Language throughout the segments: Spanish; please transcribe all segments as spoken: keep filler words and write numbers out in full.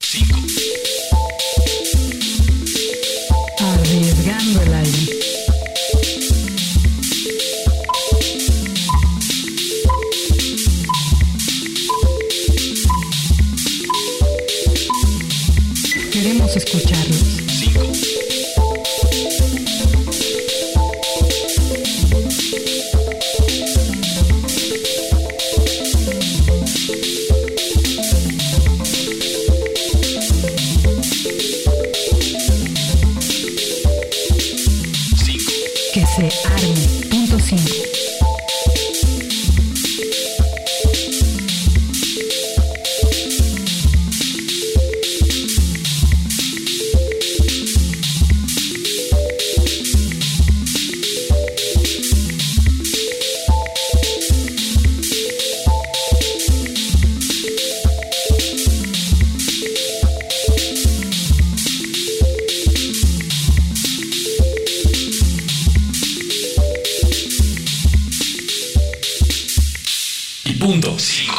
Arriesgando el aire. Queremos escucharlos. Que se arme. Punto cinco. Punto cinco.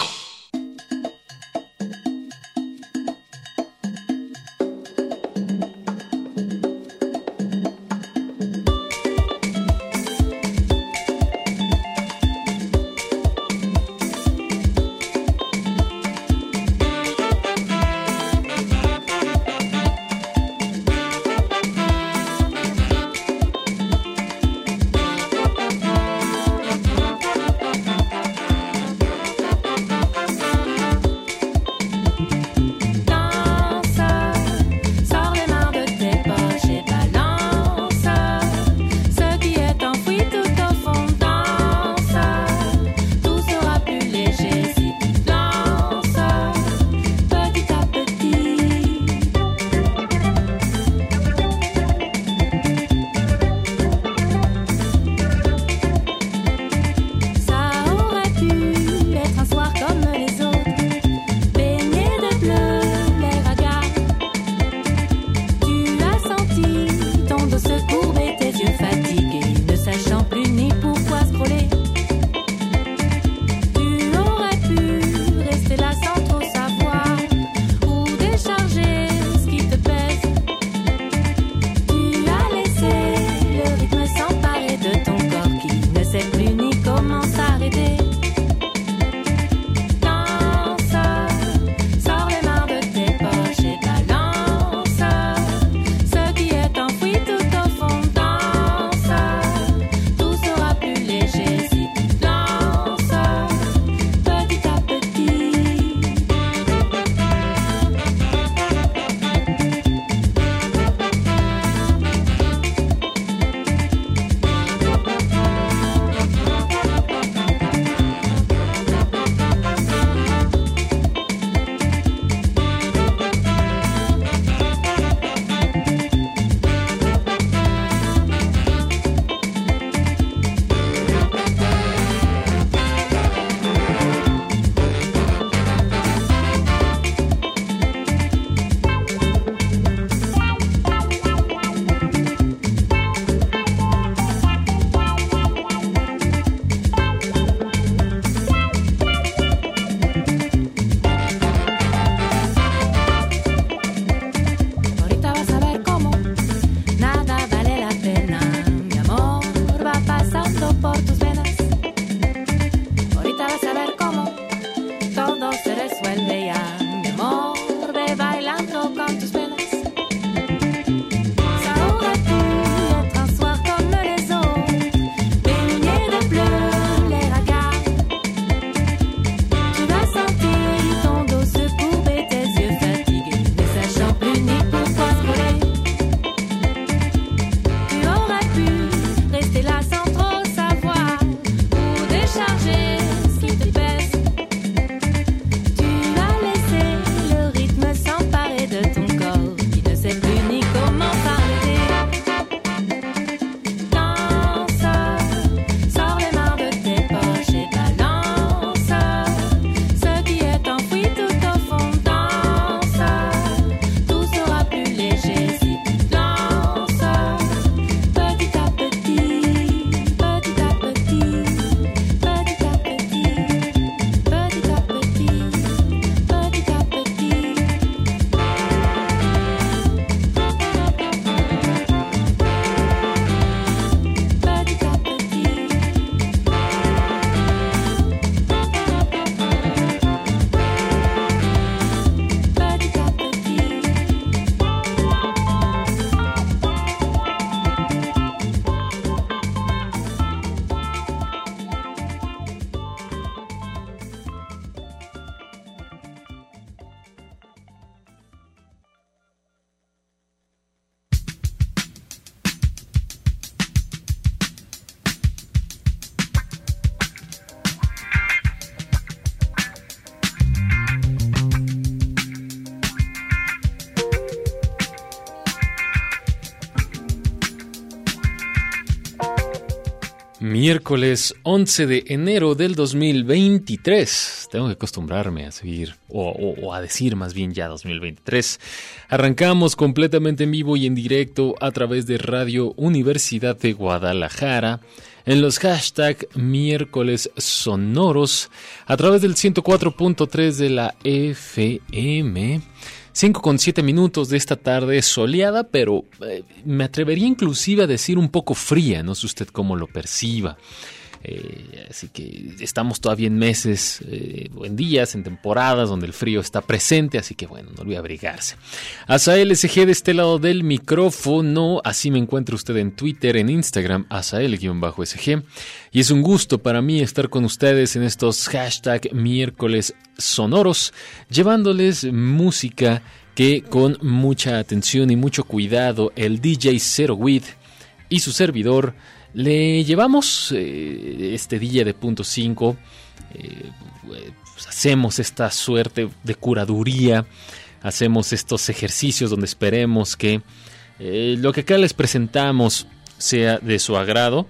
Miércoles once de enero del dos mil veintitrés. Tengo que acostumbrarme a seguir, o, o, o a decir más bien ya dos mil veintitrés. Arrancamos completamente en vivo y en directo a través de Radio Universidad de Guadalajara, en los hashtag miércoles sonoros, a través del ciento cuatro punto tres de la F M. cinco con siete minutos de esta tarde soleada, pero eh, me atrevería inclusive a decir un poco fría, no sé usted cómo lo perciba. Eh, así que estamos todavía en meses, eh, en días, en temporadas donde el frío está presente, así que bueno, no olvide abrigarse. Asael S G de este lado del micrófono, así me encuentra usted en Twitter, en Instagram, Asael-S G, y es un gusto para mí estar con ustedes en estos hashtag miércoles sonoros, llevándoles música que con mucha atención y mucho cuidado el D J Zero Weed y su servidor le llevamos eh, este día de punto cinco, eh, pues hacemos esta suerte de curaduría, hacemos estos ejercicios donde esperemos que eh, lo que acá les presentamos sea de su agrado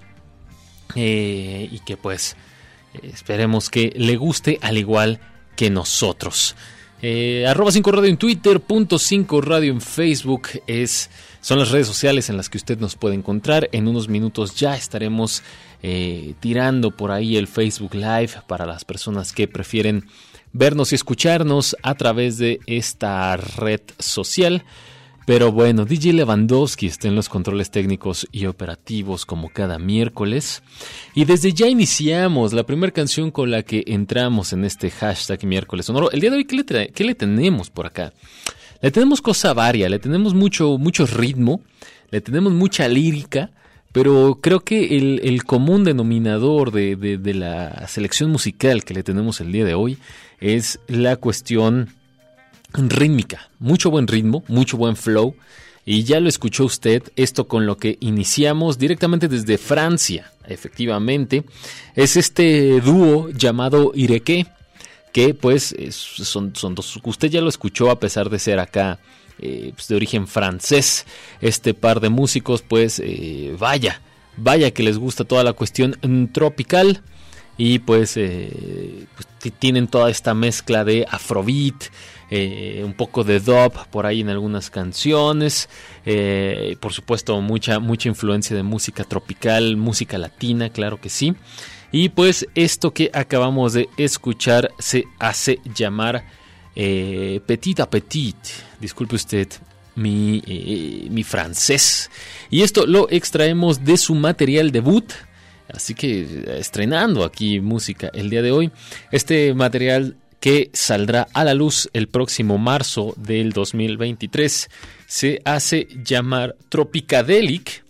eh, y que pues esperemos que le guste al igual que nosotros. Eh, arroba cinco radio en Twitter, punto cinco radio en Facebook es, son las redes sociales en las que usted nos puede encontrar. En unos minutos ya estaremos eh, tirando por ahí el Facebook Live para las personas que prefieren vernos y escucharnos a través de esta red social. Pero bueno, D J Lewandowski está en los controles técnicos y operativos como cada miércoles. Y desde ya iniciamos la primera canción con la que entramos en este hashtag miércoles sonoro. El día de hoy, ¿qué le, tra- qué le tenemos por acá? Le tenemos cosa varia, le tenemos mucho, mucho ritmo, le tenemos mucha lírica, pero creo que el, el común denominador de, de, de la selección musical que le tenemos el día de hoy es la cuestión rítmica. Mucho buen ritmo, mucho buen flow, y ya lo escuchó usted, esto con lo que iniciamos directamente desde Francia, efectivamente, es este dúo llamado Ireke, que pues es, son, son dos, usted ya lo escuchó a pesar de ser acá eh, pues de origen francés, este par de músicos pues eh, vaya, vaya que les gusta toda la cuestión tropical y pues, eh, pues t- tienen toda esta mezcla de afrobeat, eh, un poco de dub por ahí en algunas canciones, eh, por supuesto mucha, mucha influencia de música tropical, música latina, claro que sí. Y pues esto que acabamos de escuchar se hace llamar eh, Petit à Petit. Disculpe usted mi, eh, mi francés. Y esto lo extraemos de su material debut. Así que estrenando aquí música el día de hoy. Este material que saldrá a la luz el próximo marzo del dos mil veintitrés se hace llamar Tropicadelic.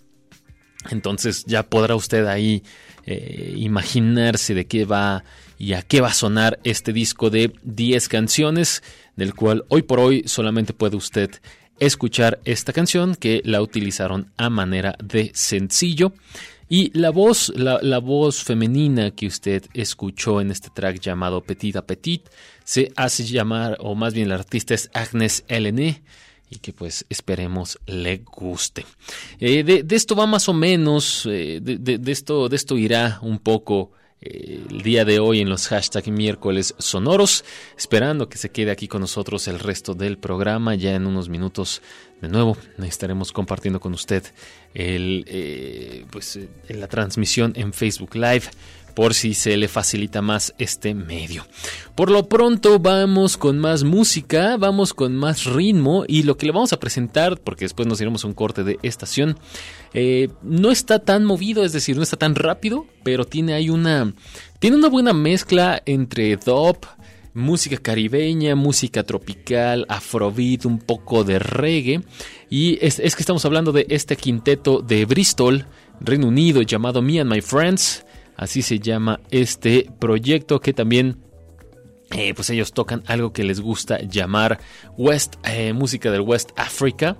Entonces ya podrá usted ahí eh, imaginarse de qué va y a qué va a sonar este disco de diez canciones, del cual hoy por hoy solamente puede usted escuchar esta canción que la utilizaron a manera de sencillo. Y la voz, la, la voz femenina que usted escuchó en este track llamado Petit à Petit se hace llamar, o más bien la artista es Agnes Helene, y que pues esperemos le guste. Eh, de, de esto va más o menos, eh, de, de, de, esto, de esto irá un poco eh, el día de hoy en los hashtag miércoles sonoros, esperando que se quede aquí con nosotros el resto del programa. Ya en unos minutos de nuevo estaremos compartiendo con usted el, eh, pues, en la transmisión en Facebook Live, por si se le facilita más este medio. Por lo pronto vamos con más música, vamos con más ritmo, y lo que le vamos a presentar, porque después nos iremos a un corte de estación, eh, no está tan movido, es decir, no está tan rápido, pero tiene ahí una, tiene una buena mezcla entre dub, música caribeña, música tropical, afrobeat, un poco de reggae. Y es, es que estamos hablando de este quinteto de Bristol, Reino Unido, llamado Me and My Friends. Así se llama este proyecto, que también eh, pues ellos tocan algo que les gusta llamar West, eh, música del West Africa.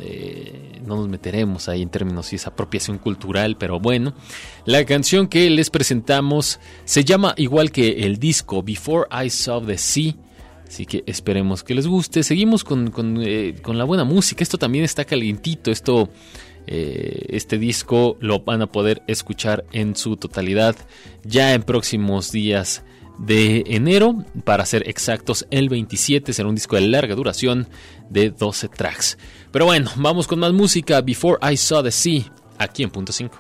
Eh, no nos meteremos ahí en términos si es apropiación cultural, pero bueno, la canción que les presentamos se llama igual que el disco, Before I Saw the Sea. Así que esperemos que les guste. Seguimos con, con, eh, con la buena música. Esto también está calientito. Esto Eh, este disco lo van a poder escuchar en su totalidad ya en próximos días de enero, para ser exactos el veintisiete. Será un disco de larga duración de doce tracks. Pero bueno, vamos con más música. Before I Saw the Sea, aquí en Punto cinco.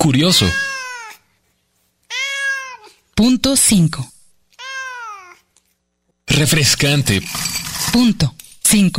Curioso. Punto cinco. Refrescante. Punto cinco.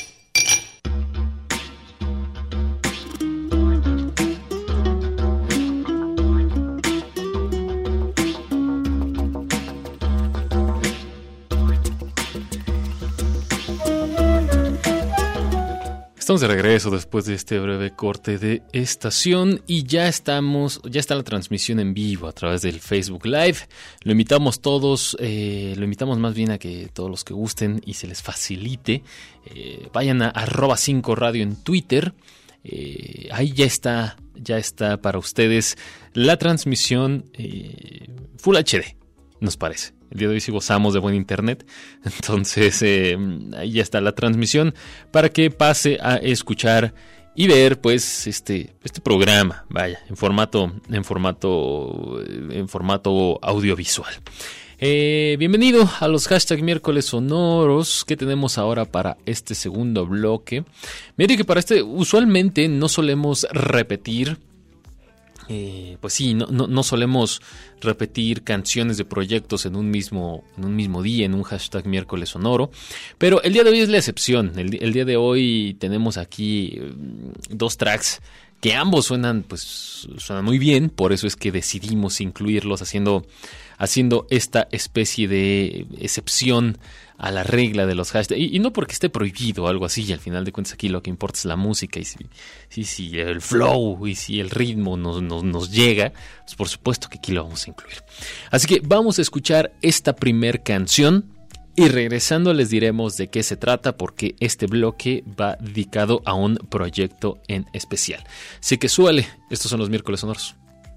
Estamos de regreso después de este breve corte de estación y ya estamos, ya está la transmisión en vivo a través del Facebook Live. Lo invitamos todos, eh, lo invitamos más bien a que todos los que gusten y se les facilite, eh, vayan a arroba cinco radio en Twitter. Eh, ahí ya está, ya está para ustedes la transmisión eh, Full H D, nos parece. El día de hoy sí gozamos de buen internet, entonces eh, ahí ya está la transmisión para que pase a escuchar y ver pues este este programa, vaya, en formato en formato en formato audiovisual. Eh, bienvenido a los hashtag miércoles sonoros que tenemos ahora para este segundo bloque. Mire que para este usualmente no solemos repetir. Eh, pues sí, no, no, no solemos repetir canciones de proyectos en un mismo, en un mismo día, en un hashtag miércoles sonoro, pero el día de hoy es la excepción. El, el día de hoy tenemos aquí um, dos tracks que ambos suenan, pues, suenan muy bien, por eso es que decidimos incluirlos haciendo, haciendo esta especie de excepción a la regla de los hashtags, y, y no porque esté prohibido o algo así, y al final de cuentas aquí lo que importa es la música, y si, si, si el flow y si el ritmo nos, nos, nos llega, pues por supuesto que aquí lo vamos a incluir. Así que vamos a escuchar esta primer canción, y regresando les diremos de qué se trata, porque este bloque va dedicado a un proyecto en especial. Así que súbale, estos son los miércoles sonoros.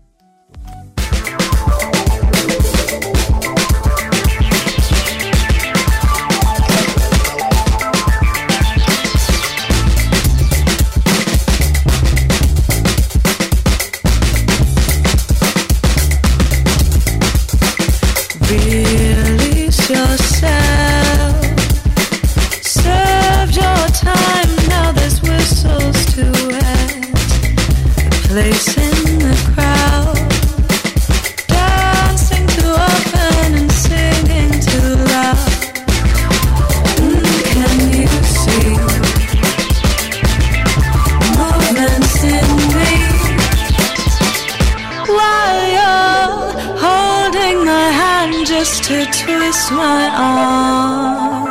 Place in the crowd, dancing too often and singing too loud. Mm, can you see movements in me while you're holding my hand just to twist my arm?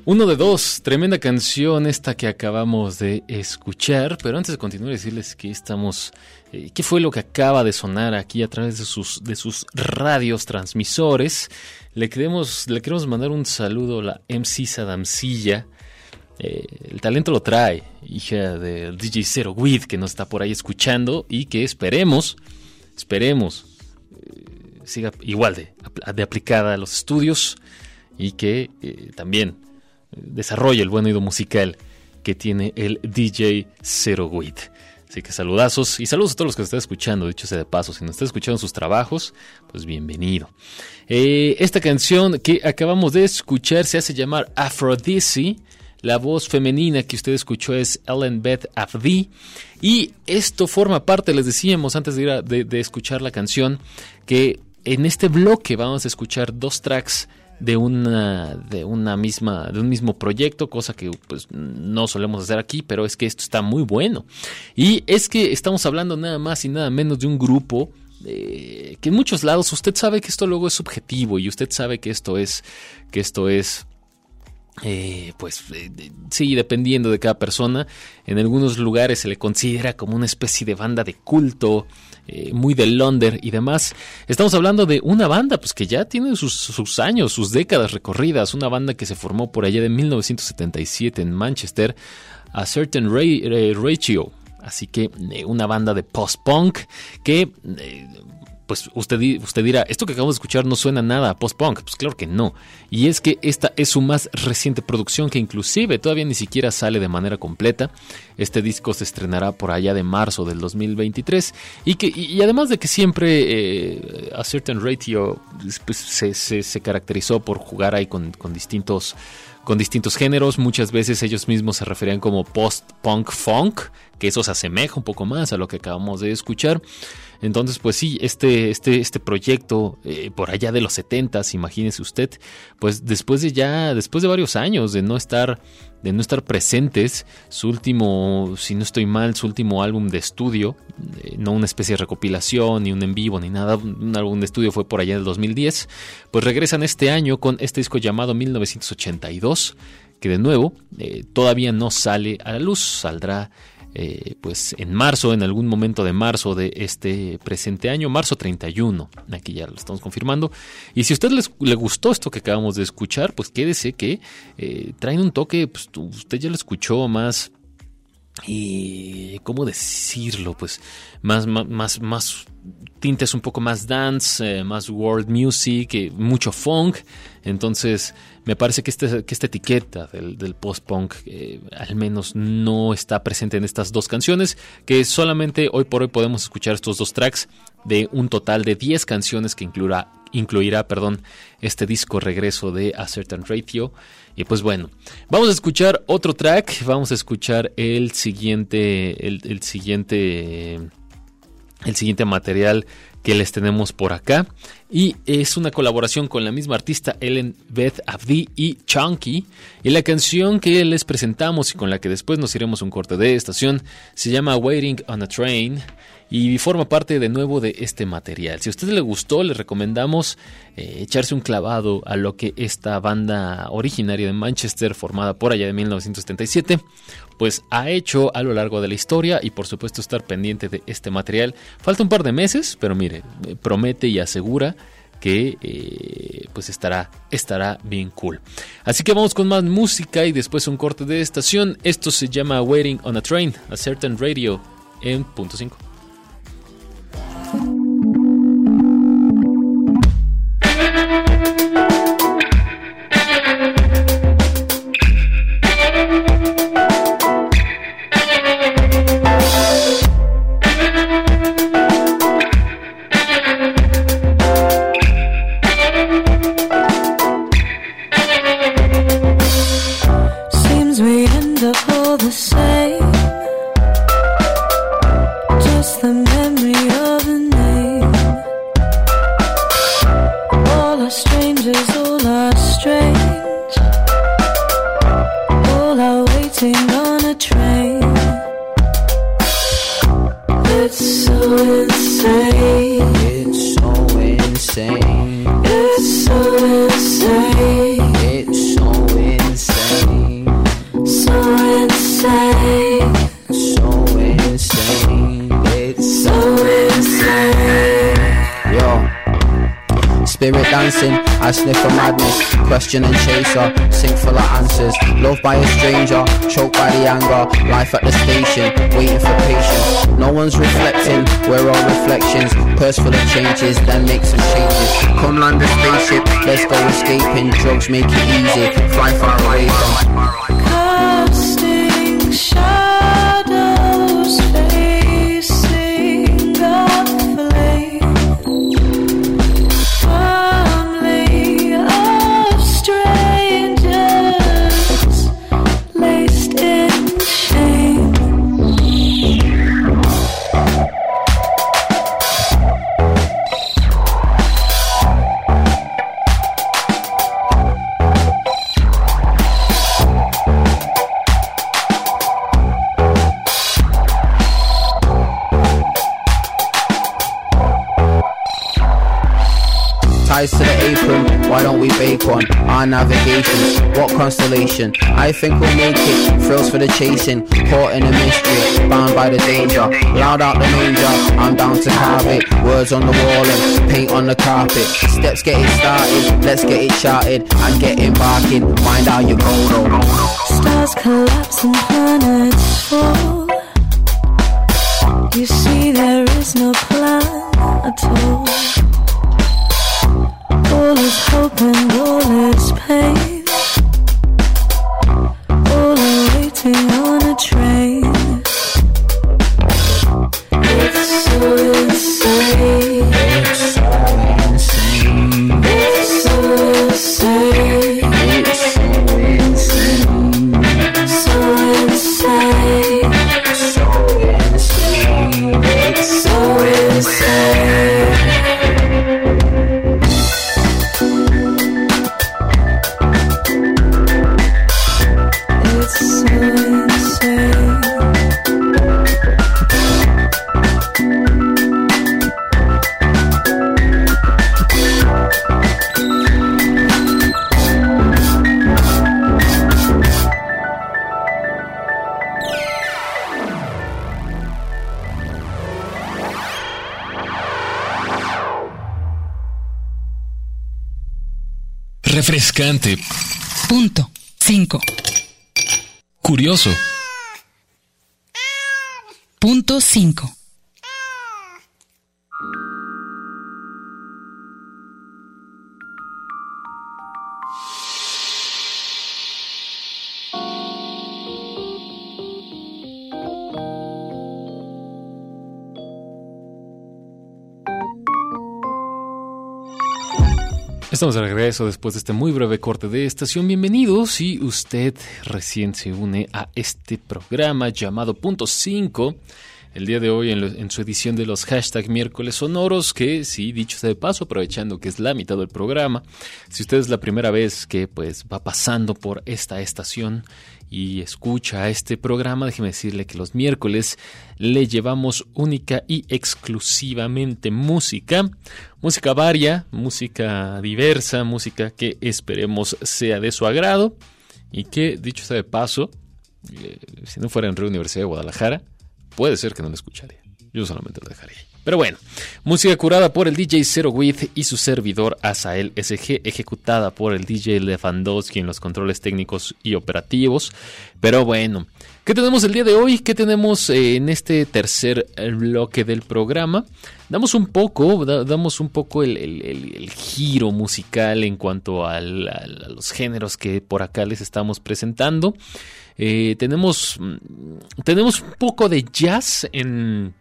Uno de dos, tremenda canción esta que acabamos de escuchar, pero antes de continuar decirles que estamos, eh, qué fue lo que acaba de sonar aquí a través de sus, de sus radios transmisores. Le queremos, le queremos mandar un saludo a la M C Sadamcilla. Eh, el talento lo trae, hija del D J Zero Weed, que nos está por ahí escuchando y que esperemos, esperemos, eh, siga igual de, de aplicada a los estudios y que eh, también desarrolle el buen oído musical que tiene el D J Zero Weed. Así que saludazos y saludos a todos los que nos están escuchando. Dicho sea de paso, si nos están escuchando sus trabajos, pues bienvenido. Eh, esta canción que acabamos de escuchar se hace llamar Aphrodisi. La voz femenina que usted escuchó es Ellen Beth Avdi. Y esto forma parte, les decíamos antes de ir a, de, de escuchar la canción, que en este bloque vamos a escuchar dos tracks de una de una misma de un mismo proyecto, cosa que pues no solemos hacer aquí, pero es que esto está muy bueno. Y es que estamos hablando nada más y nada menos de un grupo eh, que en muchos lados usted sabe que esto luego es subjetivo y usted sabe que esto es que esto es Eh, pues eh, sí, dependiendo de cada persona. En algunos lugares se le considera como una especie de banda de culto, eh, muy del under y demás. Estamos hablando de una banda pues que ya tiene sus, sus años, sus décadas recorridas. Una banda que se formó por allá de mil novecientos setenta y siete en Manchester, A Certain Ra- eh, Ratio. Así que eh, una banda de post-punk que eh, pues usted, usted dirá, esto que acabamos de escuchar no suena nada a post-punk. Pues claro que no. Y es que esta es su más reciente producción, que inclusive todavía ni siquiera sale de manera completa. Este disco se estrenará por allá de marzo del dos mil veintitrés. Y, que, y, y además de que siempre eh, A Certain Ratio pues, se, se, se caracterizó por jugar ahí con, con distintos... con distintos géneros. Muchas veces ellos mismos se referían como post-punk funk, que eso se asemeja un poco más a lo que acabamos de escuchar. Entonces, pues sí, este, este, este proyecto eh, por allá de los setentas, imagínese usted, pues después de ya, después de varios años de no estar, de no estar presentes, su último, si no estoy mal, su último álbum de estudio, eh, no una especie de recopilación, ni un en vivo, ni nada, un álbum de estudio fue por allá del dos mil diez, pues regresan este año con este disco llamado mil novecientos ochenta y dos, que de nuevo eh, todavía no sale a la luz, saldrá Eh, pues en marzo, en algún momento de marzo de este presente año, marzo treinta y uno, aquí ya lo estamos confirmando. Y si a usted les, le gustó esto que acabamos de escuchar, pues quédese que eh, traen un toque, pues usted ya lo escuchó más, y ¿cómo decirlo? Pues más, más, más, más tintes un poco más dance, eh, más world music, eh, mucho funk. Entonces me parece que, este, que esta etiqueta del, del post-punk eh, al menos no está presente en estas dos canciones, que solamente hoy por hoy podemos escuchar estos dos tracks de un total de diez canciones que incluirá, incluirá perdón, este disco regreso de A Certain Ratio. Y pues bueno, vamos a escuchar otro track, vamos a escuchar el siguiente, el, el siguiente, el siguiente material que les tenemos por acá, y es una colaboración con la misma artista Ellen Beth Avdi y Chunky, y la canción que les presentamos y con la que después nos iremos un corte de estación se llama Waiting on a Train y forma parte de nuevo de este material. Si a usted le gustó, le recomendamos eh, echarse un clavado a lo que esta banda originaria de Manchester, formada por allá de mil novecientos setenta y siete, pues ha hecho a lo largo de la historia, y por supuesto estar pendiente de este material. Falta un par de meses, pero mire, promete y asegura que eh, pues estará, estará bien cool. Así que vamos con más música y después un corte de estación. Esto se llama Waiting on a Train, A Certain Radio en punto cinco. It's so insane. It's so insane. dancing, I sniff for madness. Question and chaser, sink full of answers. Loved by a stranger, choked by the anger. Life at the station, waiting for patience. No one's reflecting, we're all reflections. Purse full of changes, then make some changes. Come land a spaceship, let's go escaping. Drugs make it easy, fly far away from casting shadows, facing the flame firmly of strangers laced in shame. ties to the apron, why don't we bake one? Our navigations, what constellation? I think we'll make it, thrills for the chasing. Caught in a mystery, bound by the danger. Loud out the manger, I'm down to carve it. Words on the wall and paint on the carpet. Steps get it started, let's get it charted. And get embarking, mind how you go though. Stars collapse and planets fall. You see there is no plan at all. All is hope and all is pain. All are waiting on a train. It's so insane. It's so insane. It's so insane. It's so insane. So insane. So insane. It's so insane. Refrescante. Punto cinco. Curioso. Punto cinco. Estamos de regreso después de este muy breve corte de estación. Bienvenido si usted recién se une a este programa llamado Punto cinco. El día de hoy en, lo, en su edición de los hashtag miércoles sonoros, que sí, dicho sea de paso, aprovechando que es la mitad del programa, si usted es la primera vez que pues va pasando por esta estación y escucha este programa, déjeme decirle que los miércoles le llevamos única y exclusivamente música, música varia, música diversa, música que esperemos sea de su agrado y que, dicho sea de paso, eh, si no fuera en Río Universidad de Guadalajara, puede ser que no lo escucharía, yo solamente lo dejaría ahí. Pero bueno, música curada por el D J Zero With y su servidor Azael S G, ejecutada por el D J Lewandowski en los controles técnicos y operativos. Pero bueno, ¿qué tenemos el día de hoy? ¿Qué tenemos eh, en este tercer bloque del programa? Damos un poco, da, damos un poco el, el, el, el giro musical en cuanto al, al, a los géneros que por acá les estamos presentando. Eh, tenemos, tenemos un poco de jazz en...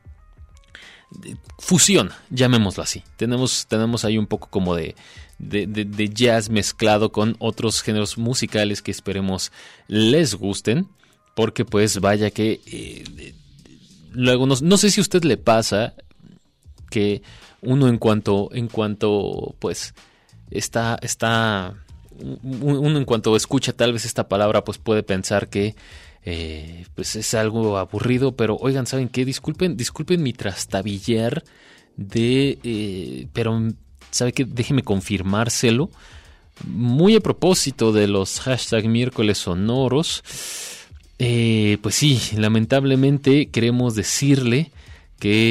fusión, llamémoslo así. Tenemos, tenemos ahí un poco como de, de, de, de jazz mezclado con otros géneros musicales que esperemos les gusten, porque pues vaya que eh, luego no, no sé si a usted le pasa que uno en cuanto en cuanto pues está está uno en cuanto escucha tal vez esta palabra pues puede pensar que Eh, pues es algo aburrido, pero oigan, ¿saben qué? Disculpen, disculpen mi trastabillar de, eh, pero ¿sabe qué? Déjeme confirmárselo. Muy a propósito de los hashtag miércoles sonoros, eh, pues sí, lamentablemente queremos decirle que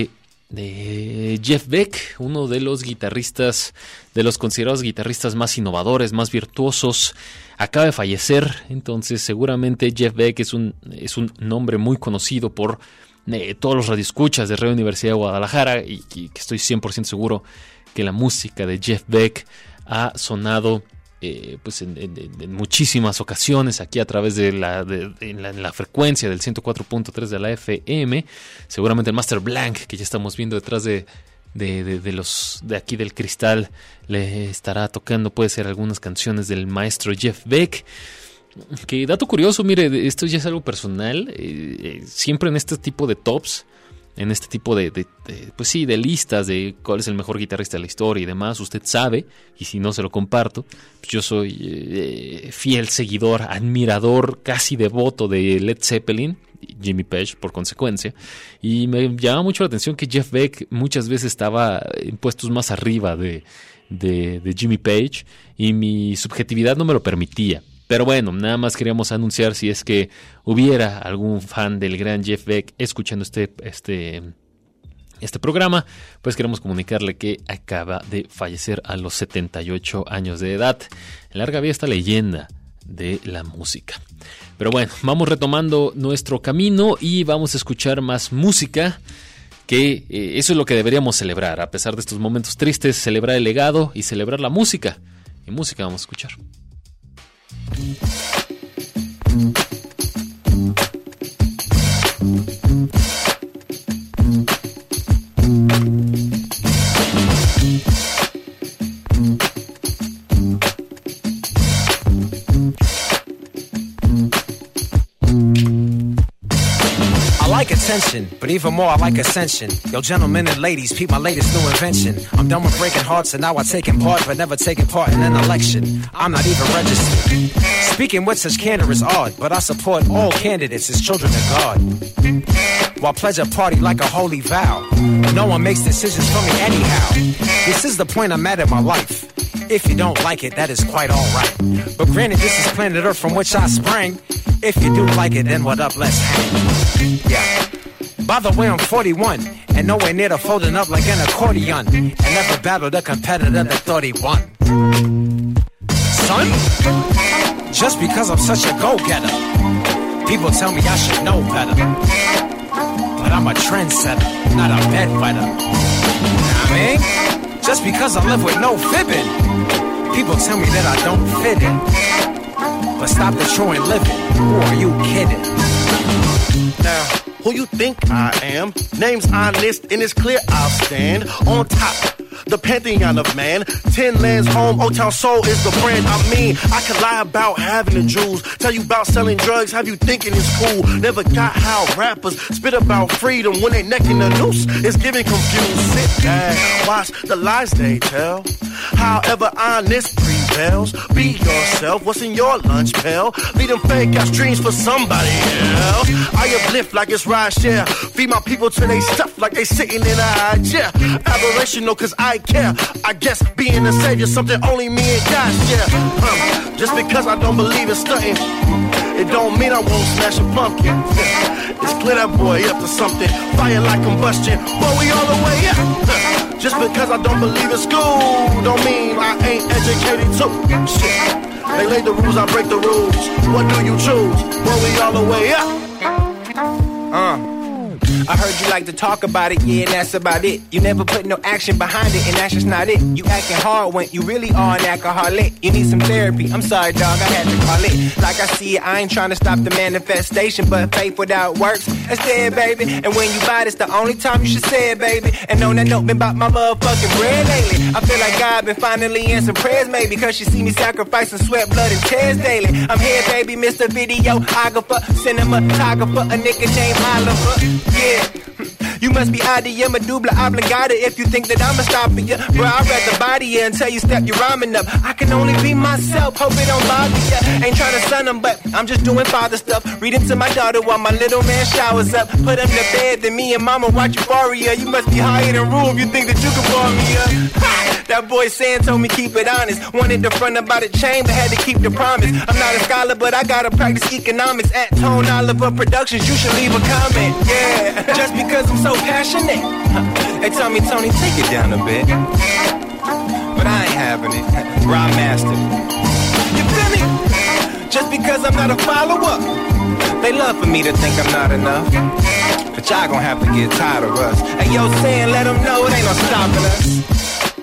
de Jeff Beck, uno de los guitarristas, de los considerados guitarristas más innovadores, más virtuosos, acaba de fallecer. Entonces seguramente Jeff Beck es un, es un nombre muy conocido por eh, todos los radioescuchas de Radio Universidad de Guadalajara, y, y que estoy cien por ciento seguro que la música de Jeff Beck ha sonado eh, pues en, en, en muchísimas ocasiones aquí a través de la, de, de la, la frecuencia del ciento cuatro punto tres de la F M. Seguramente el Master Blank, que ya estamos viendo detrás de, de, de, de los de aquí del cristal, le estará tocando, puede ser, algunas canciones del maestro Jeff Beck. Que dato curioso, mire, esto ya es algo personal, eh, eh, siempre en este tipo de tops, en este tipo de, de, de, pues sí, de listas de cuál es el mejor guitarrista de la historia y demás, usted sabe, y si no se lo comparto, pues yo soy eh, fiel seguidor, admirador, casi devoto de Led Zeppelin, Jimmy Page por consecuencia, y me llama mucho la atención que Jeff Beck muchas veces estaba en puestos más arriba de, de, de Jimmy Page, y mi subjetividad no me lo permitía. Pero bueno, nada más queríamos anunciar, si es que hubiera algún fan del gran Jeff Beck escuchando este, este, este programa, pues queremos comunicarle que acaba de fallecer a los setenta y ocho años de edad. En larga vida esta leyenda de la música. Pero bueno, vamos retomando nuestro camino y vamos a escuchar más música, que eh, eso es lo que deberíamos celebrar. A pesar de estos momentos tristes, celebrar el legado y celebrar la música. Y música vamos a escuchar. I like attention, but even more I like ascension. Yo, gentlemen and ladies, peep my latest new invention. I'm done with breaking hearts and now I taking part, but never taking part in an election. I'm not even registered. Speaking with such candor is odd, but I support all candidates as children of God. While pledge a party like a holy vow. No one makes decisions for me anyhow. This is the point I'm at in my life. If you don't like it, that is quite alright. But granted, this is planet Earth from which I sprang. If you do like it, then what up, let's hang. Yeah. By the way, I'm forty-one, and nowhere near to folding up like an accordion. And never battled a competitor that thought he won. Son, just because I'm such a go-getter, people tell me I should know better. But I'm a trendsetter, not a bedwetter. I mean, just because I live with no fibbing, people tell me that I don't fit in. But stop the true and living, who are you kidding? Now, who you think I am? Name's honest and it's clear I'll stand on top. The pantheon of man, ten lands home, O-Town Soul is the brand. I mean, I can lie about having the jewels, tell you about selling drugs, have you thinking it's cool. Never got how rappers spit about freedom when they necking the noose. It's giving confused. Sit back, watch the lies they tell. However, honest prevails. Be yourself. What's in your lunch pail? Leave them fake ass dreams for somebody else. I uplift like it's ride share. Feed my people till they stuff like they sitting in a high chair. Aberrational, cause I care. I guess being a savior something only me and God share. Um, just because I don't believe in stunting, it don't mean I won't smash a pumpkin. It's clear that boy up to something. Fire like combustion, but we all the way up. Just because I don't believe in school, don't mean I ain't educated too. Shit, they lay the rules, I break the rules. What do you choose? But we all the way up. Uh. I heard you like to talk about it, yeah, and that's about it. You never put no action behind it, and that's just not it. You acting hard when you really are an alcoholic. You need some therapy. I'm sorry, dog, I had to call it. Like I see it, I ain't trying to stop the manifestation, but faith without works, that's dead, baby. And when you buy it, it's the only time you should say it, baby. And on that note, been about my motherfucking bread lately. I feel like God been finally answering prayers, maybe, cause she see me sacrificing sweat, blood, and tears daily. I'm here, baby, Mister Videographer, cinematographer, a nigga named Oliver. Yeah. You must be I D M a double obligata if you think that I'ma stop for you. Bro, I'd rather body you until you step your rhyming up. I can only be myself, hope it don't bother ya. Ain't trying to son him, but I'm just doing father stuff. Reading to my daughter while my little man showers up. Put him to bed, then me and mama watch Euphoria. You must be higher than room, you think that you can bar me up. Ha! That boy Sam told me keep it honest. Wanted to front about a chain, but had to keep the promise. I'm not a scholar, but I gotta practice economics. At Tone Oliver Productions, you should leave a comment. Yeah, just because I'm so passionate Hey, Tommy, Tony, take it down a bit. But I ain't having it. Rob Master. You feel me? Just because I'm not a follower, they love for me to think I'm not enough. But y'all gon' have to get tired of us. Hey, yo, saying, let them know it ain't no stopping us.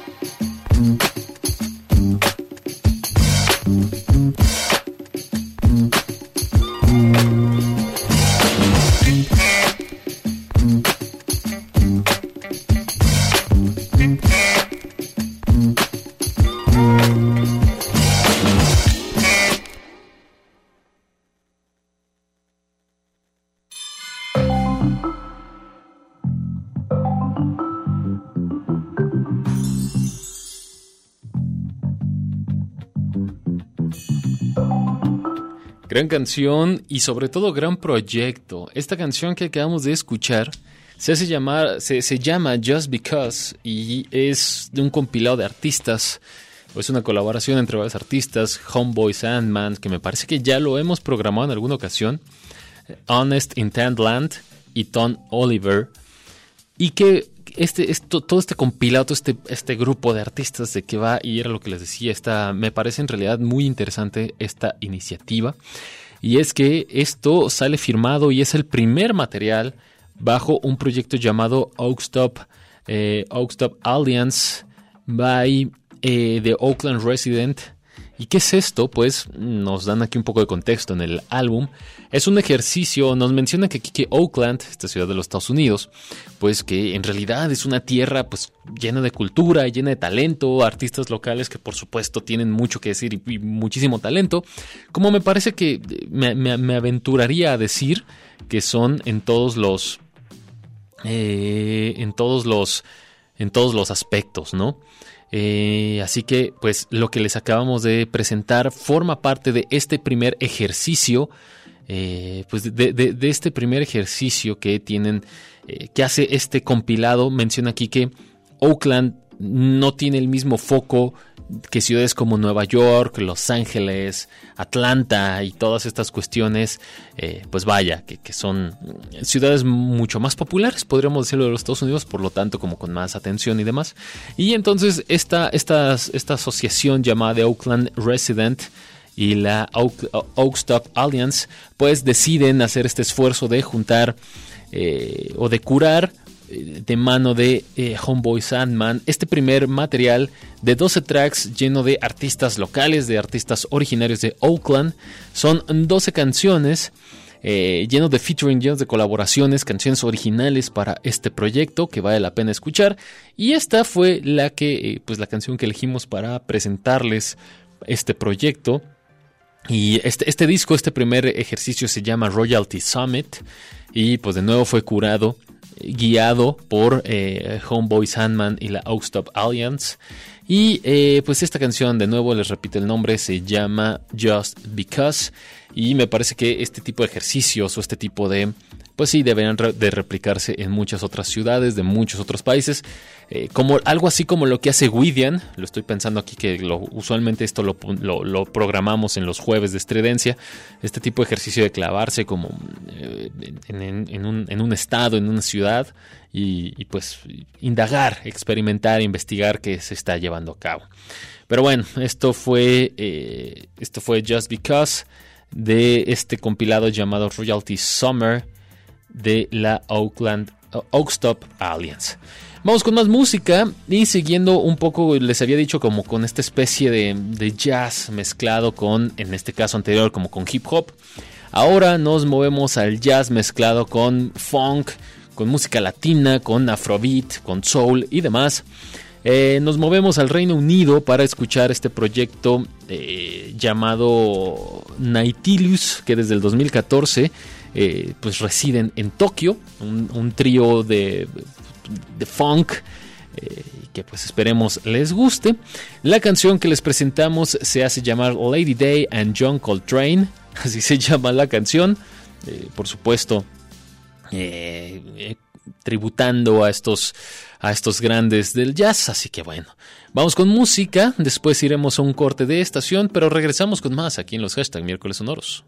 Gran canción y sobre todo gran proyecto. Esta canción que acabamos de escuchar se hace llamar, se, se llama Just Because y es de un compilado de artistas. Es una colaboración entre varios artistas, Homeboy Sandman, que me parece que ya lo hemos programado en alguna ocasión, Honest Intent Land y Tom Oliver, y que este, esto, todo este compilado, todo este, este grupo de artistas de que va, y era lo que les decía, esta, me parece en realidad muy interesante esta iniciativa, y es que esto sale firmado y es el primer material bajo un proyecto llamado Oakstop, eh, Oakstop Alliance by eh, The Oakland Resident. ¿Y qué es esto? Pues nos dan aquí un poco de contexto en el álbum. Es un ejercicio, nos menciona que, que Oakland, esta ciudad de los Estados Unidos, pues que en realidad es una tierra pues llena de cultura, llena de talento, artistas locales que por supuesto tienen mucho que decir y, y muchísimo talento, como me parece que me, me, me aventuraría a decir que son en todos los, eh, en todos los, en todos los aspectos, ¿no? Eh, así que pues lo que les acabamos de presentar forma parte de este primer ejercicio, eh, pues de, de, de este primer ejercicio que tienen, eh, que hace este compilado. Menciona aquí que Oakland no tiene el mismo foco que ciudades como Nueva York, Los Ángeles, Atlanta y todas estas cuestiones, eh, pues vaya, que, que son ciudades mucho más populares, podríamos decirlo, de los Estados Unidos, por lo tanto como con más atención y demás. Y entonces esta, esta, esta asociación llamada The Oakland Resident y la Oak, Oakstop Alliance pues deciden hacer este esfuerzo de juntar eh, o de curar de mano de eh, Homeboy Sandman este primer material de doce tracks lleno de artistas locales, de artistas originarios de Oakland. Son doce canciones eh, llenos de featuring, llenos de colaboraciones, canciones originales para este proyecto que vale la pena escuchar, y esta fue la que eh, pues la canción que elegimos para presentarles este proyecto. Y este, este disco, este primer ejercicio se llama Royalty Summit y pues de nuevo fue curado, guiado por eh, Homeboy Sandman y la Oakstop Alliance. Y eh, pues esta canción, de nuevo les repito el nombre, se llama Just Because. Y me parece que este tipo de ejercicios o este tipo de, pues sí, deberían re- de replicarse en muchas otras ciudades, de muchos otros países. Eh, como algo así como lo que hace Gwydion. Lo estoy pensando aquí que lo, usualmente esto lo, lo, lo programamos en los jueves de Estridencia. Este tipo de ejercicio de clavarse como eh, en, en, en, un, en un estado, en una ciudad. Y, y pues indagar, experimentar, investigar qué se está llevando a cabo. Pero bueno, esto fue, eh, esto fue Just Because de este compilado llamado Royalty Summer de la Oakland uh, Oakstop Alliance. Vamos con más música y siguiendo un poco, les había dicho, como con esta especie de, de jazz mezclado con, en este caso anterior, como con hip hop. Ahora nos movemos al jazz mezclado con funk, con música latina, con afrobeat, con soul y demás. Eh, nos movemos al Reino Unido para escuchar este proyecto eh, llamado Nautilus, que desde el dos mil catorce eh, pues residen en Tokio, un, un trío de, de funk eh, que pues esperemos les guste. La canción que les presentamos se hace llamar Lady Day and John Coltrane, así se llama la canción, eh, por supuesto eh, eh, tributando a estos a estos grandes del jazz. Así que bueno, vamos con música, después iremos a un corte de estación, pero regresamos con más aquí en los hashtag Miércoles Sonoros.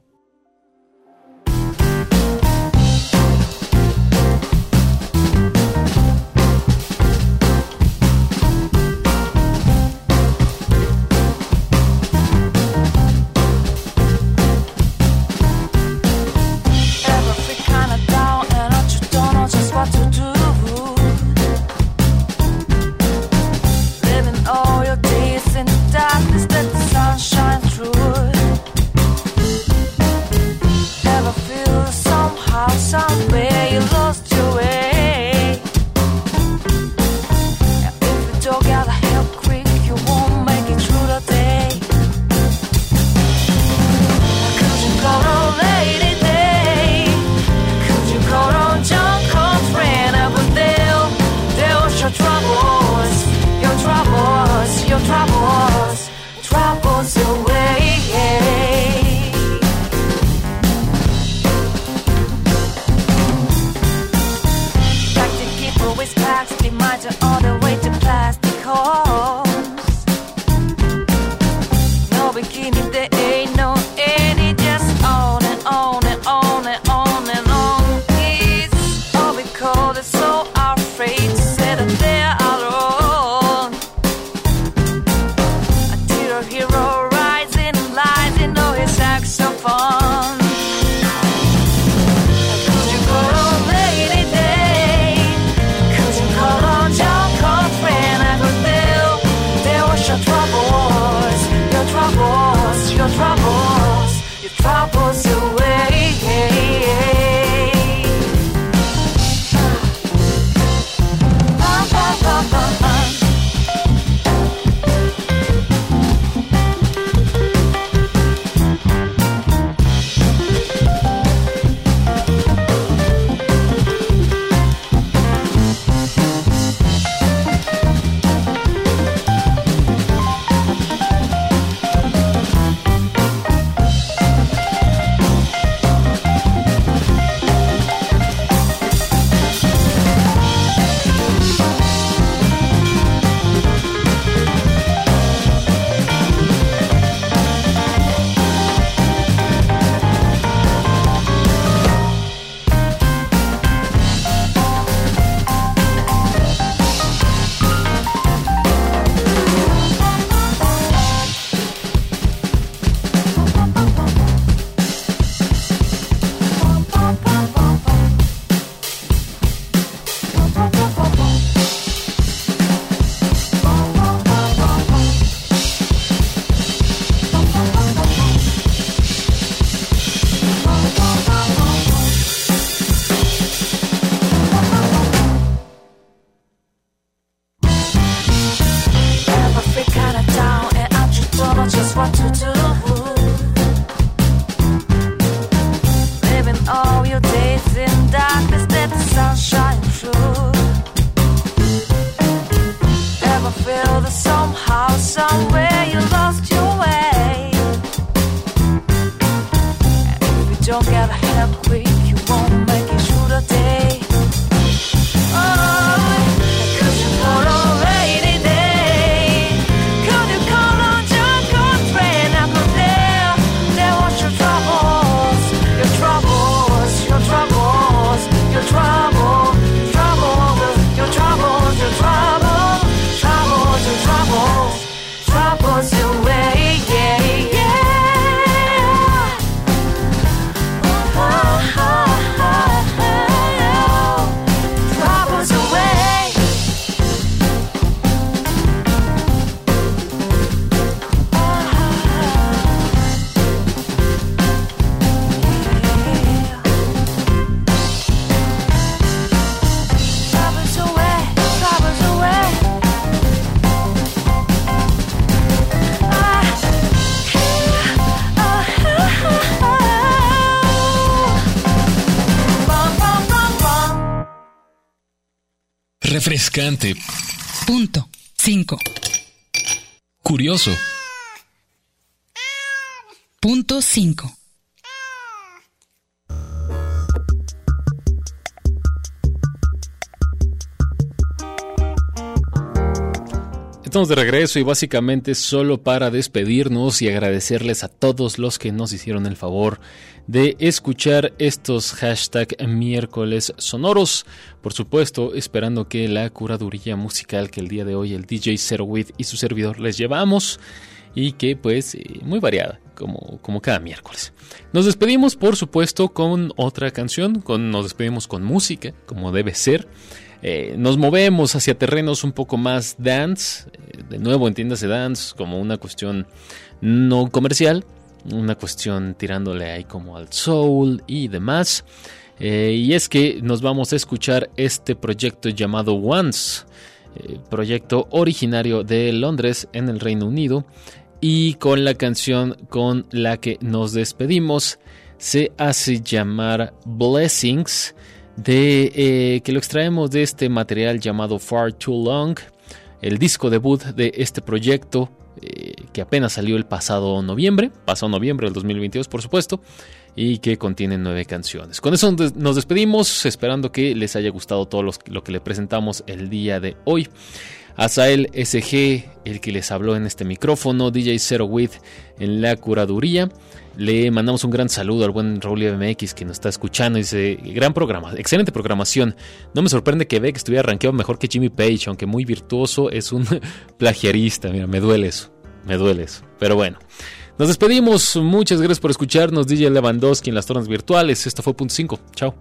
don't get help quick, you won't make it through the day. Oh, could you call on a rainy day? Could you call on your good friend? I could there, there was your troubles, your troubles, your troubles, your trouble, troubles, your troubles, your trouble, troubles, your troubles, troubles away, yeah, yeah. Refrescante. Punto cinco. Curioso. Punto cinco. Estamos de regreso y básicamente solo para despedirnos y agradecerles a todos los que nos hicieron el favor de escuchar estos hashtag miércoles sonoros. Por supuesto, esperando que la curaduría musical que el día de hoy el D J Zero With y su servidor les llevamos y que pues muy variada como, como cada miércoles. Nos despedimos por supuesto con otra canción, con, nos despedimos con música como debe ser. Eh, nos movemos hacia terrenos un poco más dance, eh, de nuevo entiéndase dance como una cuestión no comercial, una cuestión tirándole ahí como al soul y demás, eh, y es que nos vamos a escuchar este proyecto llamado Once, eh, proyecto originario de Londres en el Reino Unido, y con la canción con la que nos despedimos se hace llamar Blessings, de eh, que lo extraemos de este material llamado Far Too Long, el disco debut de este proyecto eh, que apenas salió el pasado noviembre, pasado noviembre del dos mil veintidós por supuesto, y que contiene nueve canciones. Con eso nos despedimos, esperando que les haya gustado todo los, lo que le presentamos el día de hoy. Azael S G, el que les habló en este micrófono, D J Zero With en la curaduría. Le mandamos un gran saludo al buen Raúl M X que nos está escuchando. Dice, gran programa, excelente programación. No me sorprende que Beck estuviera rankeado mejor que Jimmy Page, aunque muy virtuoso, es un plagiarista. Mira, me duele eso, me duele eso. Pero bueno, nos despedimos. Muchas gracias por escucharnos. D J Lewandowski en las tornas virtuales. Esto fue Punto cinco. Chao.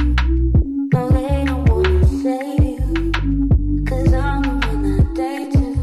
Day to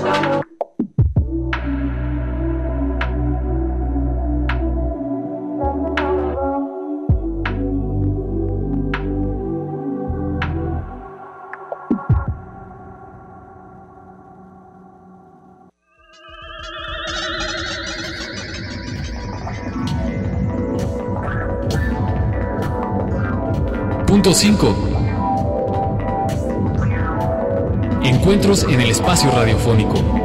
Punto cinco. Encuentros en el espacio radiofónico.